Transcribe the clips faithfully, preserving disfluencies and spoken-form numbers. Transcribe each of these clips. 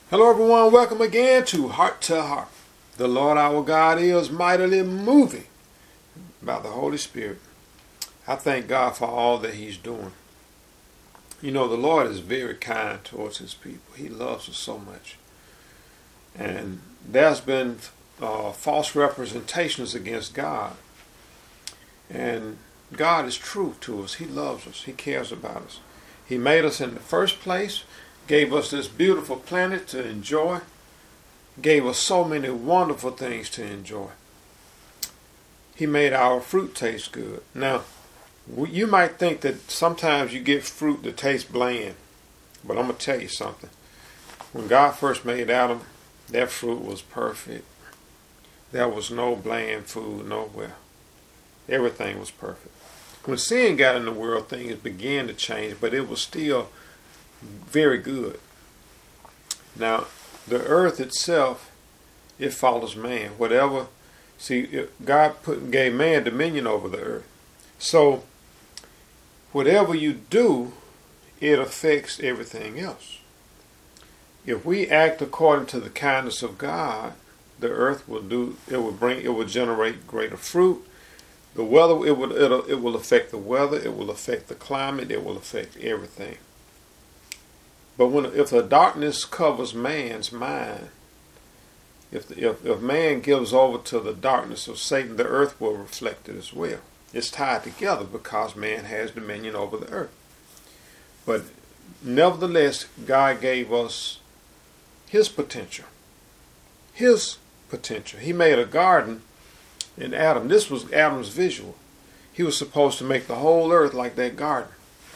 Hello everyone, welcome again to Heart to Heart. The Lord our God is mightily moving by the Holy Spirit. I thank God for all that He's doing. You know, the Lord is very kind towards His people. He loves us so much. And there's been uh, false representations against God. And God is true to us. He loves us. He cares about us. He made us in the first place, gave us this beautiful planet to enjoy, gave us so many wonderful things to enjoy. He made our fruit taste good. Now, you might think that sometimes you get fruit that tastes bland, but I'm going to tell you something. When God first made Adam, that fruit was perfect. There was no bland food nowhere. Everything was perfect. When sin got in the world, things began to change, but it was still very good. Now, the earth itself, it follows man. Whatever, see, God put gave man dominion over the earth. So, whatever you do, it affects everything else. If we act according to the kindness of God, the earth will do. It will bring. It will generate greater fruit. The weather. It will. It'll, it will affect the weather. It will affect the climate. It will affect everything. But when if the darkness covers man's mind, if, the, if if man gives over to the darkness of Satan, the earth will reflect it as well. It's tied together because man has dominion over the earth. But nevertheless, God gave us His potential. His potential. He made a garden in Adam. This was Adam's visual. He was supposed to make the whole earth like that garden.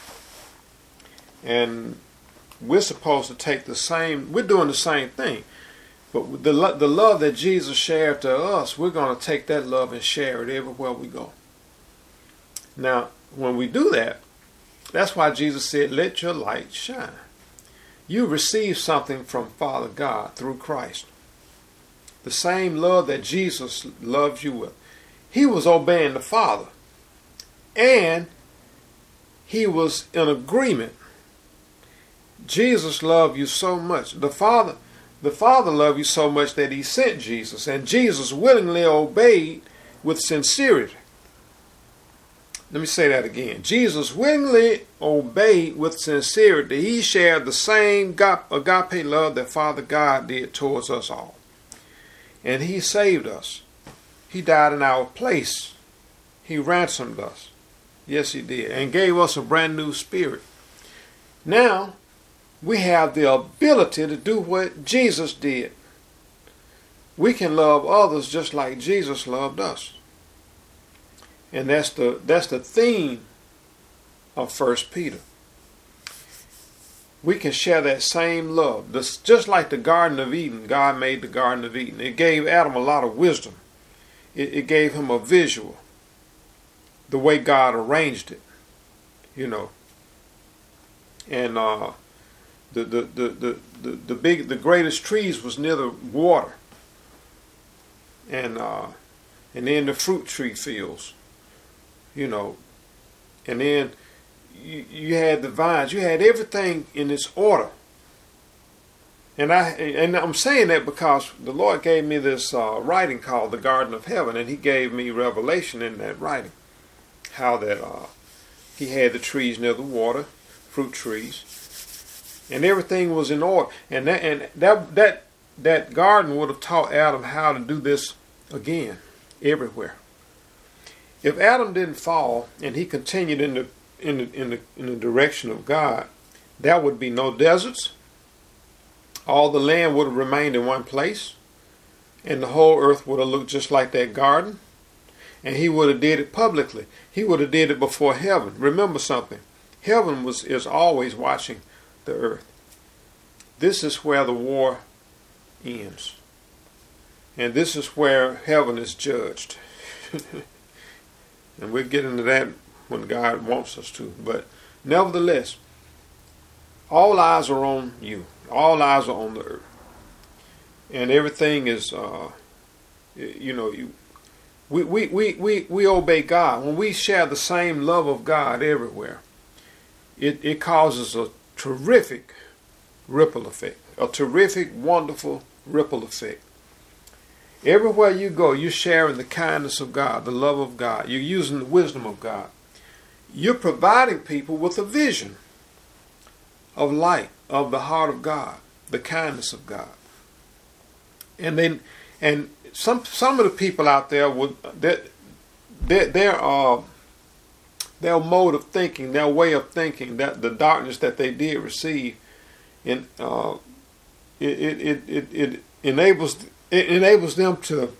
And we're supposed to take the same, we're doing the same thing. But the, the love that Jesus shared to us, we're going to take that love and share it everywhere we go. Now, when we do that, that's why Jesus said, let your light shine. You receive something from Father God through Christ. The same love that Jesus loves you with. He was obeying the Father. And He was in agreement. Jesus loved you so much. The Father, the Father loved you so much that He sent Jesus. And Jesus willingly obeyed with sincerity. Let me say that again. Jesus willingly obeyed with sincerity. He shared the same agape love that Father God did towards us all. And He saved us. He died in our place. He ransomed us. Yes, He did. And gave us a brand new spirit. Now, we have the ability to do what Jesus did. We can love others just like Jesus loved us. And that's the that's the theme of First Peter. We can share that same love. This, just like the Garden of Eden, God made the Garden of Eden. It gave Adam a lot of wisdom. It, it gave him a visual. The way God arranged it. You know. And uh The, the, the, the, the, the big the greatest trees was near the water. And uh and then the fruit tree fields. You know. And then you, you had the vines. You had everything in its order. And I and I'm saying that because the Lord gave me this uh, writing called the Garden of Heaven, and He gave me revelation in that writing. How that uh He had the trees near the water, fruit trees. And everything was in order, and that and that that that garden would have taught Adam how to do this again, everywhere. If Adam didn't fall and he continued in the in the in the in the direction of God, there would be no deserts. All the land would have remained in one place, and the whole earth would have looked just like that garden. And He would have did it publicly. He would have did it before heaven. Remember something: heaven was is always watching the earth. This is where the war ends. And this is where heaven is judged. And we'll get into that when God wants us to. But nevertheless, all eyes are on you. All eyes are on the earth. And everything is, uh, you know, you, we, we, we, we, we obey God. When we share the same love of God everywhere, it, it causes a terrific ripple effect. A terrific, wonderful ripple effect. Everywhere you go, you're sharing the kindness of God, the love of God. You're using the wisdom of God. You're providing people with a vision of light, of the heart of God, the kindness of God. And then, and some some of the people out there would that their their uh their mode of thinking, their way of thinking, that the darkness that they did receive, and uh, it, it it it it enables it enables them to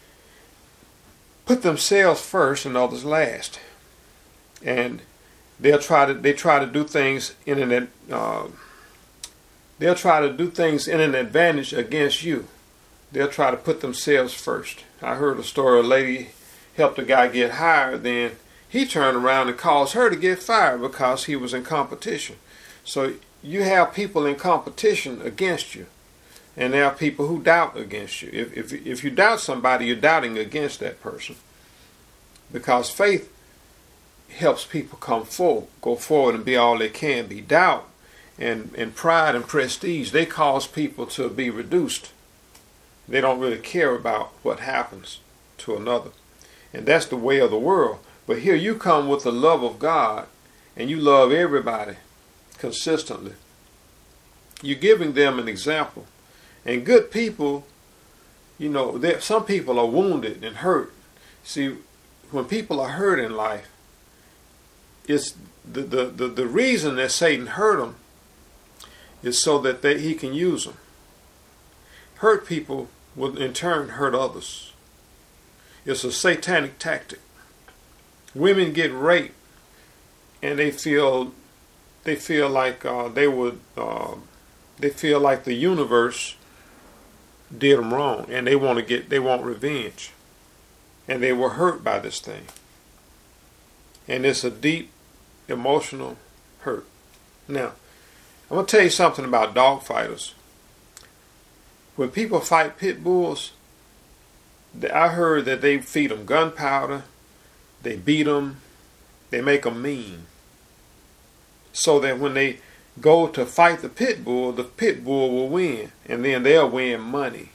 put themselves first and others last, and they'll try to they try to do things in an uh, they'll try to do things in an advantage against you. They'll try to put themselves first. I heard a story: a lady helped a guy get hired, then he turned around and caused her to get fired because he was in competition. So you have people in competition against you, and there are people who doubt against you. If if if you doubt somebody, you're doubting against that person, because faith helps people come forward, go forward, and be all they can be. Doubt and and pride and prestige, they cause people to be reduced. They don't really care about what happens to another, and that's the way of the world. But here you come with the love of God, and you love everybody consistently. You're giving them an example. And good people, you know, some people are wounded and hurt. See, when people are hurt in life, it's the, the, the, the reason that Satan hurt them is so that they, he can use them. Hurt people will in turn hurt others. It's a satanic tactic. Women get raped, and they feel they feel like uh, they would uh, they feel like the universe did them wrong, and they want to get they want revenge, and they were hurt by this thing, and it's a deep emotional hurt. Now, I'm gonna tell you something about dog fighters. When people fight pit bulls, I heard that they feed them gunpowder. They beat them, they make them mean, so that when they go to fight the pit bull, the pit bull will win, and then they'll win money.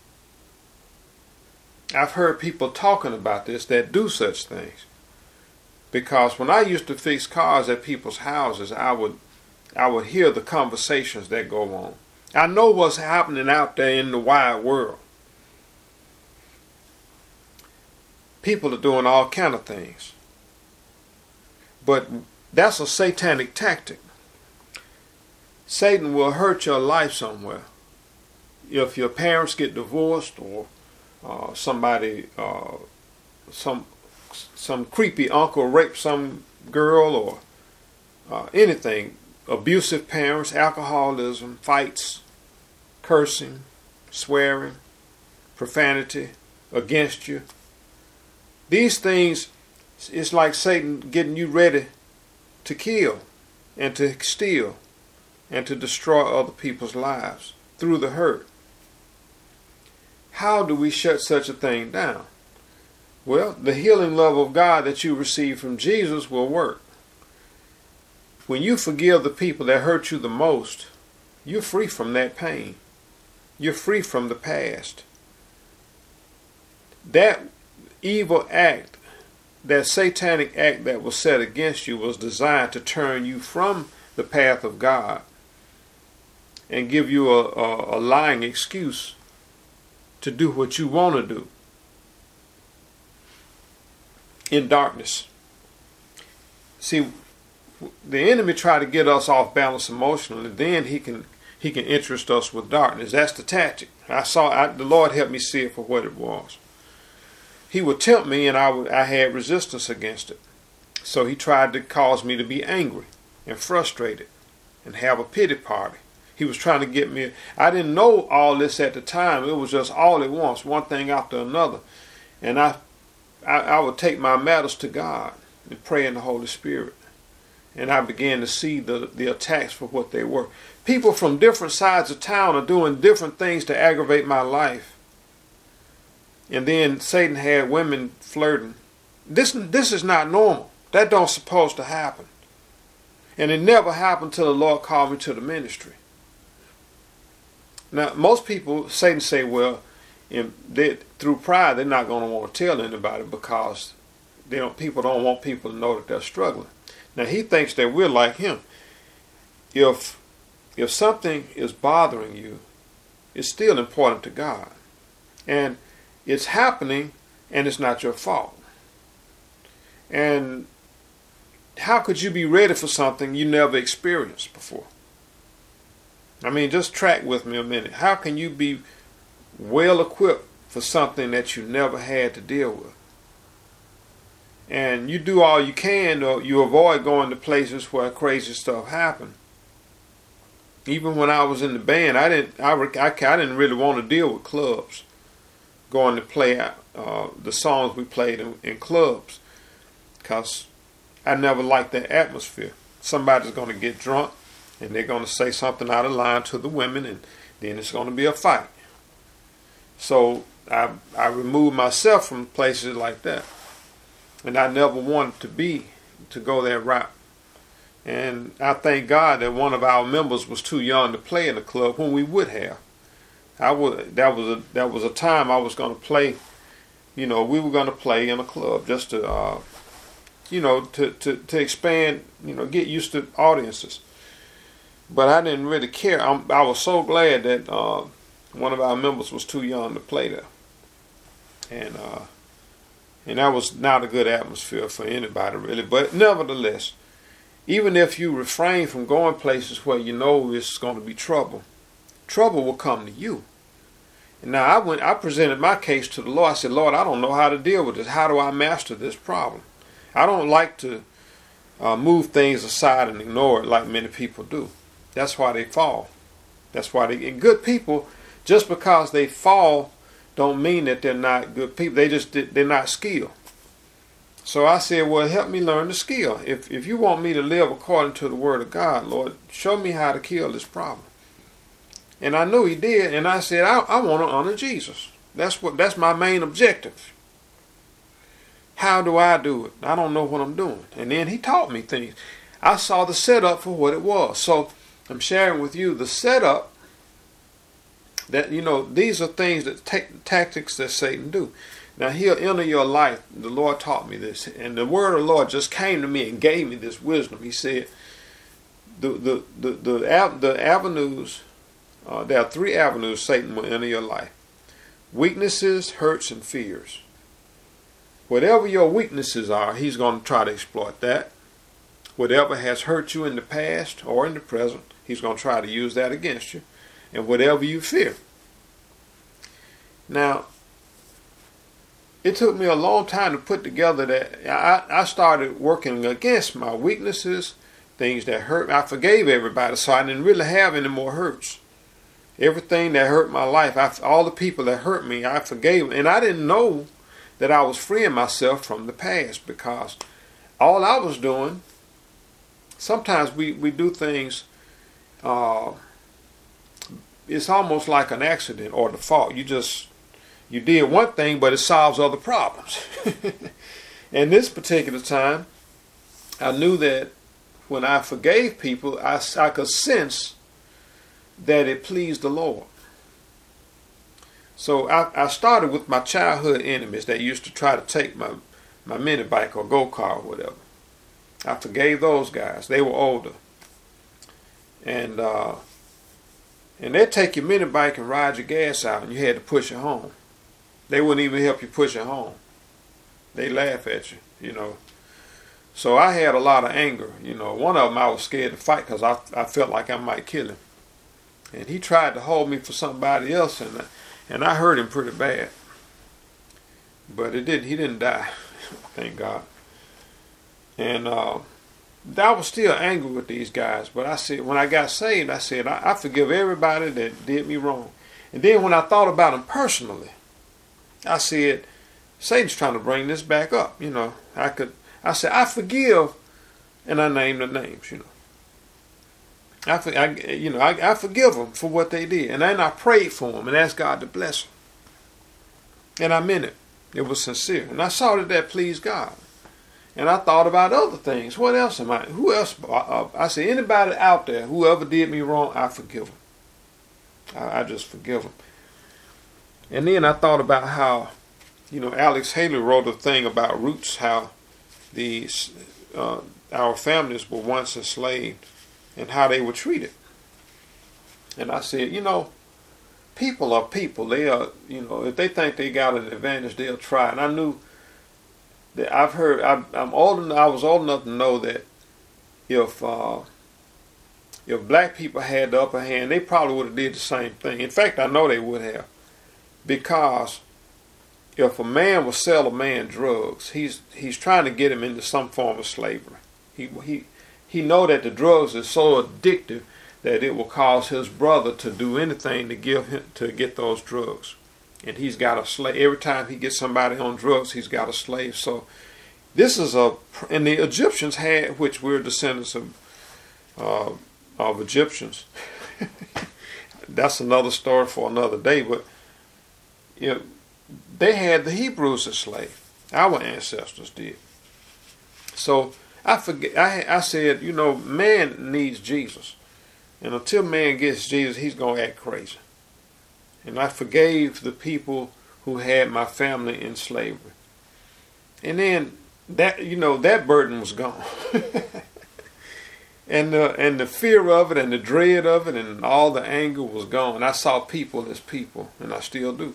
I've heard people talking about this that do such things, because when I used to fix cars at people's houses, I would I would hear the conversations that go on. I know what's happening out there in the wide world. People are doing all kind of things. But that's a satanic tactic. Satan will hurt your life somewhere. If your parents get divorced, or uh, somebody, uh, some some creepy uncle raped some girl, or uh, anything, abusive parents, alcoholism, fights, cursing, swearing, profanity against you. These things, it's like Satan getting you ready to kill and to steal and to destroy other people's lives through the hurt. How do we shut such a thing down? Well, the healing love of God that you receive from Jesus will work. When you forgive the people that hurt you the most, you're free from that pain. You're free from the past. That evil act, that satanic act that was set against you, was designed to turn you from the path of God and give you a, a, a lying excuse to do what you want to do in darkness. See, the enemy try to get us off balance emotionally, then he can he can interest us with darkness. That's the tactic. I saw I, the Lord helped me see it for what it was. He would tempt me, and I, would, I had resistance against it. So he tried to cause me to be angry and frustrated and have a pity party. He was trying to get me. I didn't know all this at the time. It was just all at once, one thing after another. And I, I, I would take my matters to God and pray in the Holy Spirit. And I began to see the, the attacks for what they were. People from different sides of town are doing different things to aggravate my life. And then Satan had women flirting. This this is not normal. That don't supposed to happen. And it never happened till the Lord called me to the ministry. Now, most people, Satan say, well, in, they, through pride, they're not going to want to tell anybody because they don't. People don't want people to know that they're struggling. Now, he thinks that we're like him. If if something is bothering you, it's still important to God, and it's happening, and it's not your fault. And how could you be ready for something you never experienced before? I mean, just track with me a minute. How can you be well equipped for something that you never had to deal with? And you do all you can, or you avoid going to places where crazy stuff happens. Even when I was in the band, I didn't, I, I, I didn't really want to deal with clubs, going to play uh, the songs we played in, in clubs, because I never liked that atmosphere. Somebody's going to get drunk, and they're going to say something out of line to the women, and then it's going to be a fight. So I, I removed myself from places like that, and I never wanted to be, to go that route. And I thank God that one of our members was too young to play in the club when we would have. I would. That was a that was a time I was going to play. You know, we were going to play in a club just to, uh, you know, to, to to expand. You know, get used to audiences. But I didn't really care. I'm, I was so glad that uh, one of our members was too young to play there, and uh, and that was not a good atmosphere for anybody really. But nevertheless, even if you refrain from going places where you know it's going to be trouble, trouble will come to you. And now I went, I presented my case to the Lord. I said, Lord, I don't know how to deal with this. How do I master this problem? I don't like to uh, move things aside and ignore it like many people do. That's why they fall. That's why they, and good people, just because they fall, don't mean that they're not good people. They just, they're not skilled. So I said, well, help me learn the skill. If if you want me to live according to the word of God, Lord, show me how to kill this problem. And I knew he did, and I said, I, I want to honor Jesus. That's what that's my main objective. How do I do it? I don't know what I'm doing. And then he taught me things. I saw the setup for what it was. So I'm sharing with you the setup that, you know, these are things that take tactics that Satan do. Now he'll enter your life. The Lord taught me this, and the word of the Lord just came to me and gave me this wisdom. He said, the the the the, the avenues, uh, there are three avenues Satan will enter your life: weaknesses, hurts, and fears. Whatever your weaknesses are, he's going to try to exploit that. Whatever has hurt you in the past or in the present, he's going to try to use that against you. And whatever you fear. Now, it took me a long time to put together that. I, I started working against my weaknesses, things that hurt me. I forgave everybody, so I didn't really have any more hurts. Everything that hurt my life, I, all the people that hurt me, I forgave them. And I didn't know that I was freeing myself from the past, because all I was doing, sometimes we, we do things, uh, it's almost like an accident or default. You just, you did one thing, but it solves other problems. And this particular time, I knew that when I forgave people, I, I could sense that it pleased the Lord. So I, I started with my childhood enemies that used to try to take my, my mini bike or go-kart or whatever. I forgave those guys. They were older. And uh, and they'd take your mini bike and ride your gas out, and you had to push it home. They wouldn't even help you push it home. They laugh at you, you know. So I had a lot of anger. You know, one of them I was scared to fight because I, I felt like I might kill him. And he tried to hold me for somebody else, and and I hurt him pretty bad. But it didn't. He didn't die, thank God. And uh, I was still angry with these guys. But I said, when I got saved, I said, I, I forgive everybody that did me wrong. And then when I thought about them personally, I said, Satan's trying to bring this back up. You know, I could. I said, I forgive, and I named the names. You know. I, I, you know, I, I forgive them for what they did. And then I prayed for them and asked God to bless them. And I meant it. It was sincere. And I saw that that pleased God. And I thought about other things. What else am I? Who else? I said, anybody out there, whoever did me wrong, I forgive them. I, I just forgive them. And then I thought about how, you know, Alex Haley wrote a thing about roots, how the uh, our families were once enslaved and how they were treated. And I said, you know, people are people. They are, you know, if they think they got an advantage, they'll try. And I knew that I've heard, I, I'm old enough, I was old enough to know that if uh, if black people had the upper hand, they probably would have did the same thing. In fact, I know they would have, because if a man will sell a man drugs, he's he's trying to get him into some form of slavery. He he he know that the drugs is so addictive that it will cause his brother to do anything to give him to get those drugs. And he's got a slave. Every time he gets somebody on drugs, he's got a slave. So this is a, and the Egyptians had, which we're descendants of uh, of Egyptians. That's another story for another day. But you know, they had the Hebrews as slaves. Our ancestors did. So I forget. I I said, you know, man needs Jesus. And until man gets Jesus, he's going to act crazy. And I forgave the people who had my family in slavery. And then that, you know, that burden was gone. and the, and the fear of it and the dread of it and all the anger was gone. I saw people as people, and I still do.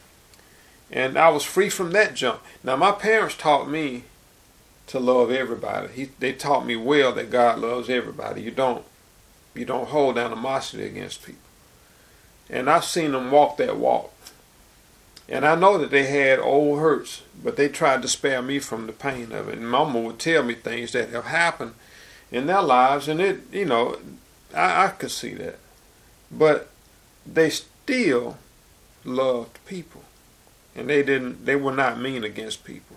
And I was free from that junk. Now, my parents taught me to love everybody. He, they taught me well that God loves everybody. You don't. You don't hold animosity against people. And I've seen them walk that walk. And I know that they had old hurts, but they tried to spare me from the pain of it. And Mama would tell me things that have happened in their lives, and it, you know, I, I could see that. But they still loved people. And they didn't, they were not mean against people.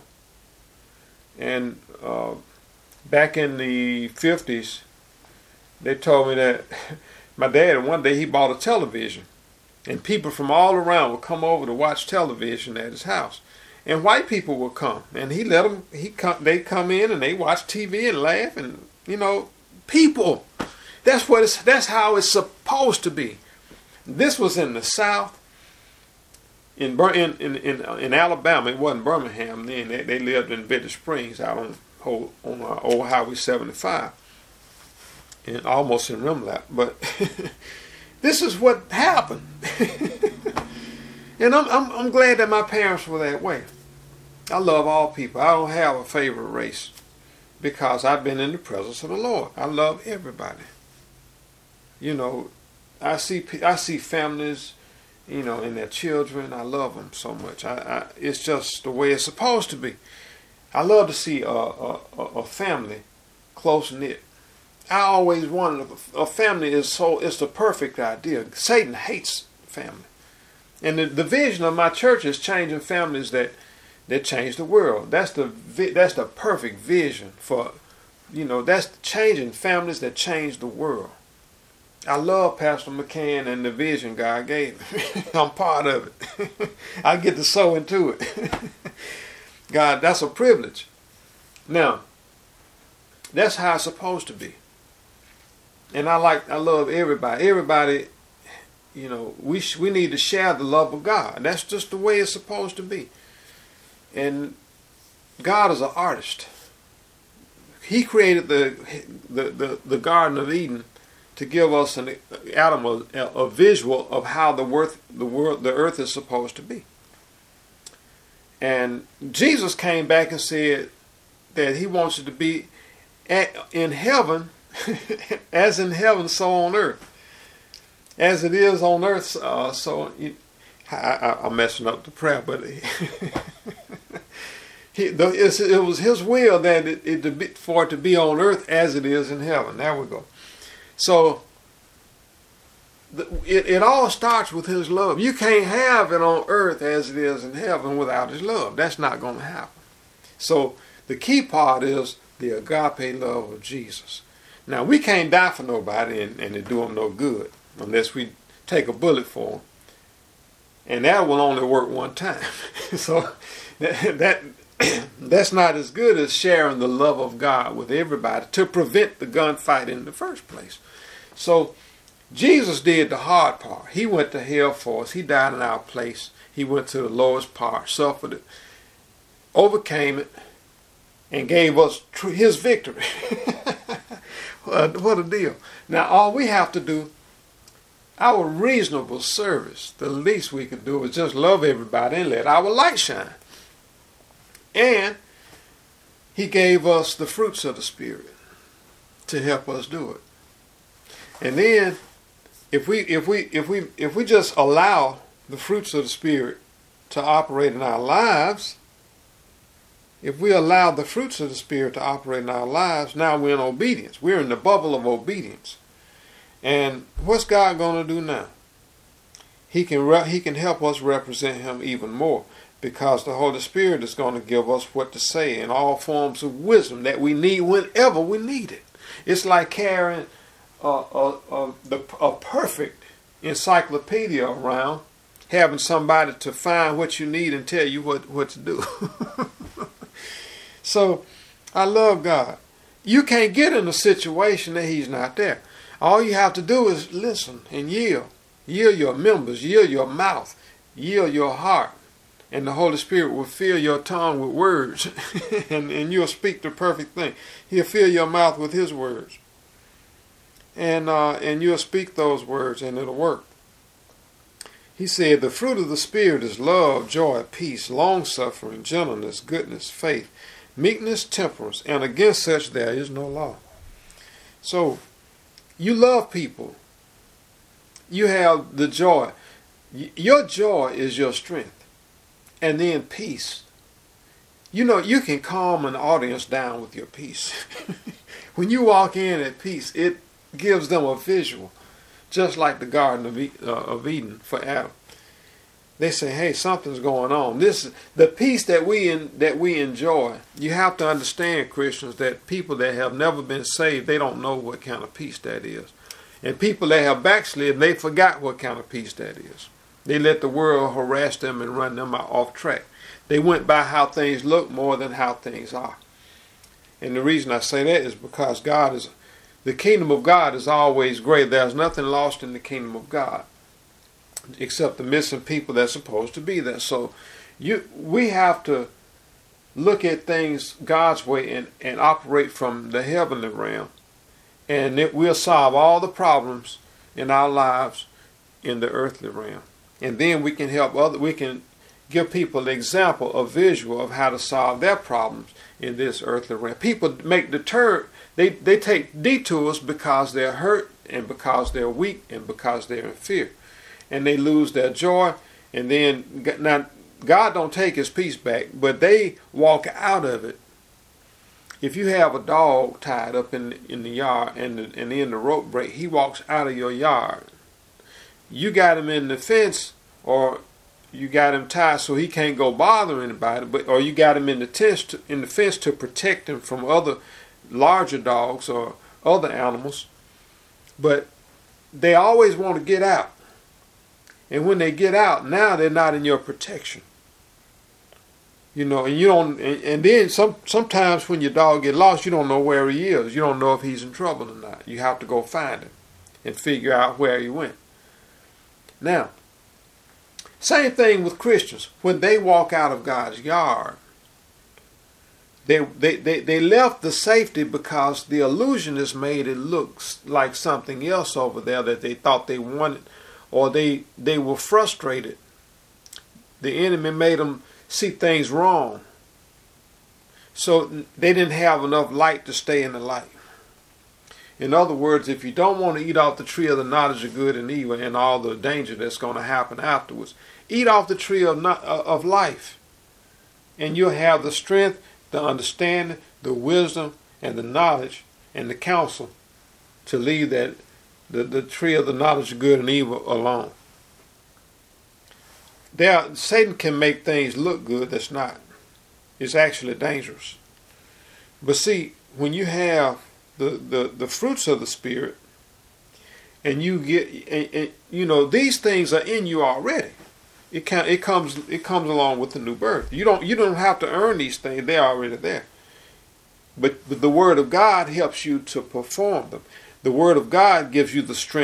And uh, back in the fifties, they told me that my dad, one day he bought a television, and people from all around would come over to watch television at his house, and white people would come, and he let them. He come, they come in and they watch T V and laugh, and you know, people. That's what it's. That's how it's supposed to be. This was in the South. In in in in, in Alabama, it wasn't Birmingham then. They, they lived in Bitter Springs, out on on uh, old Highway seventy-five. And almost in Rimlap, but this is what happened. And I'm, I'm I'm glad that my parents were that way. I love all people. I don't have a favorite race because I've been in the presence of the Lord. I love everybody. You know, I see I see families, you know, and their children. I love them so much. I, I it's just the way it's supposed to be. I love to see a a, a family close knit. I always wanted a, a family is so it's the perfect idea. Satan hates family, and the, the vision of my church is changing families that that change the world. That's the that's the perfect vision for, you know, that's changing families that change the world. I love Pastor McCann and the vision God gave me. I'm part of it. I get to sow into it. God, that's a privilege. Now, that's how it's supposed to be. And I like, I love everybody. Everybody, you know, we sh we need to share the love of God. That's just the way it's supposed to be. And God is an artist. He created the the the, the Garden of Eden to give us an Adam a, a visual of how the worth the world the earth is supposed to be. And Jesus came back and said that He wants it to be at, in heaven. As in heaven, so on earth. As it is on earth, uh, so you, I, I, I'm messing up the prayer, but he, the, it's, it was His will that it, it to be, for it to be on earth as it is in heaven. There we go. So the, it, it all starts with His love. You can't have it on earth as it is in heaven without His love. That's not going to happen. So the key part is the agape love of Jesus. Now, we can't die for nobody and, and it do them no good unless we take a bullet for them. And that will only work one time. So that, that that's not as good as sharing the love of God with everybody to prevent the gunfight in the first place. So Jesus did the hard part. He went to hell for us. He died in our place. He went to the lowest part, suffered it, overcame it, and gave us his victory. What a deal. Now all we have to do, our reasonable service, the least we can do is just love everybody and let our light shine. And he gave us the fruits of the Spirit to help us do it. And then if we if we if we if we just allow the fruits of the Spirit to operate in our lives, if we allow the fruits of the Spirit to operate in our lives, now we're in obedience. We're in the bubble of obedience. And what's God going to do now? He can re- he can help us represent him even more, because the Holy Spirit is going to give us what to say in all forms of wisdom that we need whenever we need it. It's like carrying a, a, a, the, a perfect encyclopedia around, having somebody to find what you need and tell you what, what to do. So, I love God. You can't get in a situation that he's not there. All you have to do is listen and yield. Yield your members, yield your mouth, yield your heart. And the Holy Spirit will fill your tongue with words. and, and you'll speak the perfect thing. He'll fill your mouth with his words. And, uh, and you'll speak those words and it'll work. He said, the fruit of the Spirit is love, joy, peace, long-suffering, gentleness, goodness, faith, meekness, temperance, and against such there is no law. So, you love people. You have the joy. Your joy is your strength. And then peace. You know, you can calm an audience down with your peace. When you walk in at peace, it gives them a visual. Just like the Garden of, e- uh, of Eden for Adam. They say, hey, something's going on. This, the peace that we in, that we enjoy. You have to understand, Christians, that people that have never been saved, they don't know what kind of peace that is. And people that have backslid, they forgot what kind of peace that is. They let the world harass them and run them off track. They went by how things look more than how things are. And the reason I say that is because God is, the kingdom of God is always great. There's nothing lost in the kingdom of God, except the missing people that's supposed to be there. So you, we have to look at things God's way and, and operate from the heavenly realm. And it will solve all the problems in our lives in the earthly realm. And then we can help other, we can give people an example, a visual of how to solve their problems in this earthly realm. People make deter, they, they take detours because they're hurt and because they're weak and because they're in fear. And they lose their joy. And then, now, God don't take his peace back, but they walk out of it. If you have a dog tied up in, in the yard and, the, and then the rope break, he walks out of your yard. You got him in the fence, or you got him tied so he can't go bother anybody, but or you got him in the fence to, in the fence to protect him from other larger dogs or other animals. But they always want to get out. And when they get out, now they're not in your protection. You know, and you don't, and, and then some sometimes when your dog get lost, you don't know where he is. You don't know if he's in trouble or not. You have to go find him and figure out where he went. Now, same thing with Christians. When they walk out of God's yard, they, they, they, they left the safety because the illusionist made it look like something else over there that they thought they wanted, or they, they were frustrated. The enemy made them see things wrong. So they didn't have enough light to stay in the light. In other words, if you don't want to eat off the tree of the knowledge of good and evil and all the danger that's going to happen afterwards, eat off the tree of, not, of life. And you'll have the strength, the understanding, the wisdom, and the knowledge, and the counsel to leave that the, the tree of the knowledge of good and evil alone. There, Satan can make things look good that's not. It's actually dangerous. But see, when you have the, the, the fruits of the Spirit, and you get, and, and, you know, these things are in you already. It can, it comes, it comes along with the new birth. You don't, you don't have to earn these things; they're already there. But, but the Word of God helps you to perform them. The Word of God gives you the strength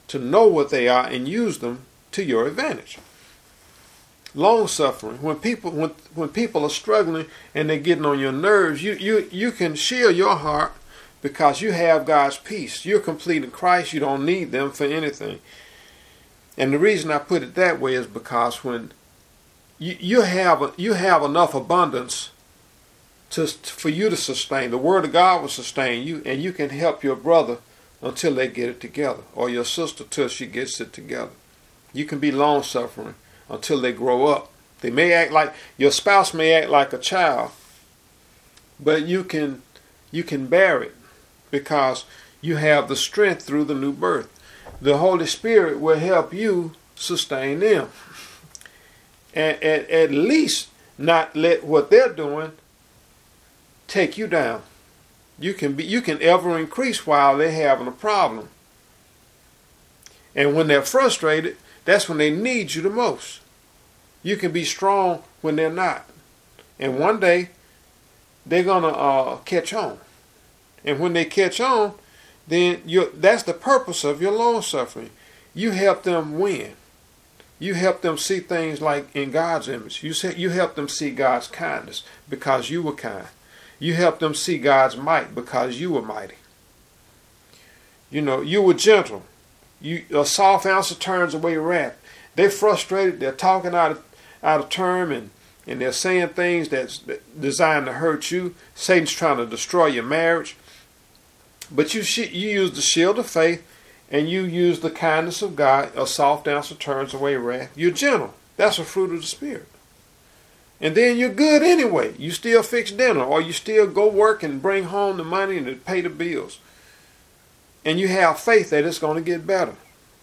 to know what they are and use them to your advantage. Long suffering. When people when when people are struggling and they're getting on your nerves, you you you can shield your heart because you have God's peace. You're complete in Christ. You don't need them for anything. And the reason I put it that way is because when you you have you have enough abundance to for you to sustain. The Word of God will sustain you, and you can help your brother until they get it together, or your sister till she gets it together. You can be long suffering until they grow up. They may act like your spouse may act like a child, but you can you can bear it because you have the strength through the new birth. The Holy Spirit will help you sustain them, and at, at least not let what they're doing take you down. You can be you can ever increase while they're having a problem, and when they're frustrated, that's when they need you the most. You can be strong when they're not. And one day, they're going to uh, catch on. And when they catch on, then you that's the purpose of your long suffering. You help them win. You help them see things like in God's image. You, say, you help them see God's kindness because you were kind. You help them see God's might because you were mighty. You know, you were gentle. You, a soft answer turns away wrath. They're frustrated. They're talking out of, out of term, and, and they're saying things that's designed to hurt you. Satan's trying to destroy your marriage. But you you use the shield of faith, and you use the kindness of God. A soft answer turns away wrath. You're gentle. That's a fruit of the Spirit. And then you're good anyway. You still fix dinner, or you still go work and bring home the money and to pay the bills. And you have faith that it's going to get better.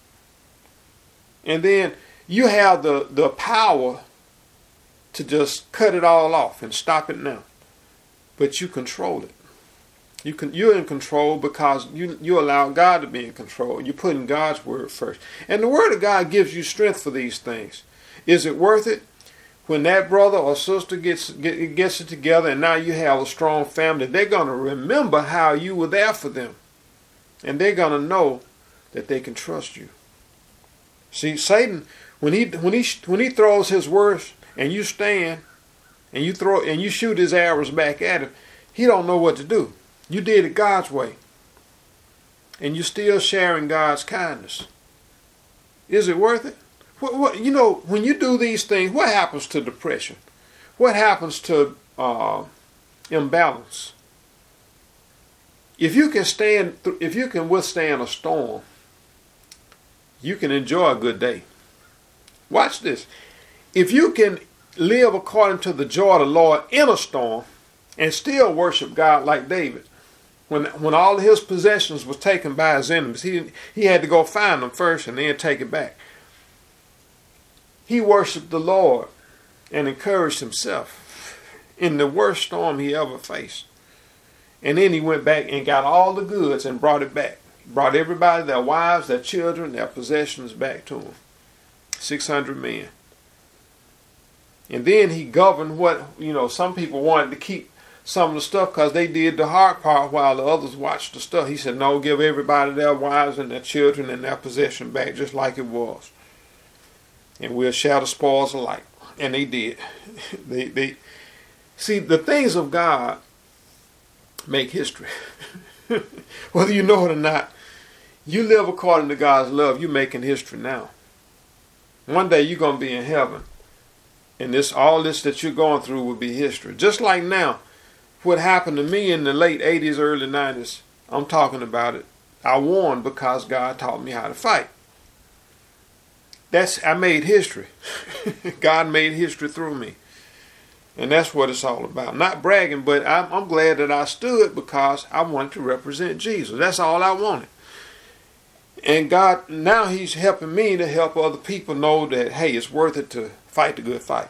And then you have the, the power to just cut it all off and stop it now. But you control it. You can, you're in control because you, you allow God to be in control. You're putting God's word first. And the word of God gives you strength for these things. Is it worth it? When that brother or sister gets, get, gets it together and now you have a strong family, they're going to remember how you were there for them. And they're going to know that they can trust you. See, Satan, when he when he when he throws his words and you stand and you throw and you shoot his arrows back at him, he don't know what to do. You did it God's way, and you're still sharing God's kindness. Is it worth it? What, what you know, when you do these things, what happens to depression? What happens to uh, imbalance? If you can stand, if you can withstand a storm, you can enjoy a good day. Watch this. If you can live according to the joy of the Lord in a storm and still worship God like David, when when all of his possessions was taken by his enemies, he he had to go find them first and then take it back. He worshiped the Lord and encouraged himself in the worst storm he ever faced. And then he went back and got all the goods and brought it back. Brought everybody, their wives, their children, their possessions back to him. six hundred men. And then he governed what, you know, some people wanted to keep some of the stuff because they did the hard part while the others watched the stuff. He said, no, give everybody their wives and their children and their possession back just like it was. And we'll share the spoils alike. And they did. they, they See, the things of God make history. Whether you know it or not, you live according to God's love, you're making history now. One day you're going to be in heaven. And this, all this that you're going through will be history. Just like now, what happened to me in the late eighties, early nineties, I'm talking about it. I won because God taught me how to fight. That's I made history. God made history through me. And that's what it's all about. Not bragging, but I'm, I'm glad that I stood because I wanted to represent Jesus. That's all I wanted. And God, now he's helping me to help other people know that, hey, it's worth it to fight the good fight.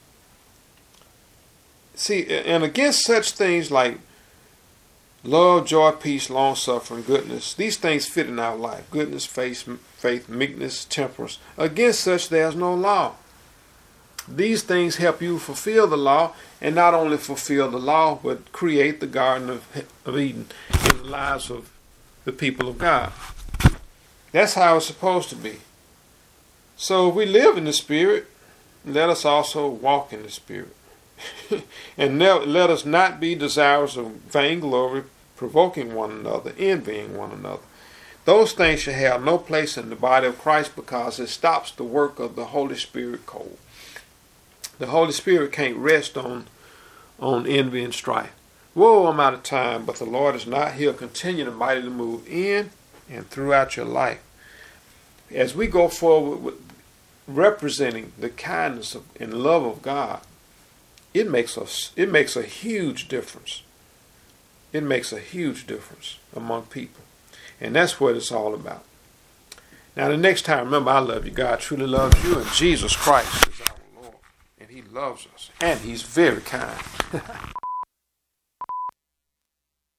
See, and against such things like love, joy, peace, long suffering, goodness, these things fit in our life. Goodness, faith, faith, meekness, temperance. Against such there's no law. These things help you fulfill the law, and not only fulfill the law, but create the Garden of, of Eden in the lives of the people of God. That's how it's supposed to be. So if we live in the Spirit, let us also walk in the Spirit. And ne- let us not be desirous of vainglory, provoking one another, envying one another. Those things should have no place in the body of Christ because it stops the work of the Holy Spirit cold. The Holy Spirit can't rest on, on envy and strife. Whoa, I'm out of time, but the Lord is not. He'll continue to mightily move in and throughout your life. As we go forward with representing the kindness of, and love of God, it makes us it makes a huge difference. It makes a huge difference among people. And that's what it's all about. Now the next time, remember, I love you. God truly loves you, and Jesus Christ is our Lord. And he loves us. And he's very kind.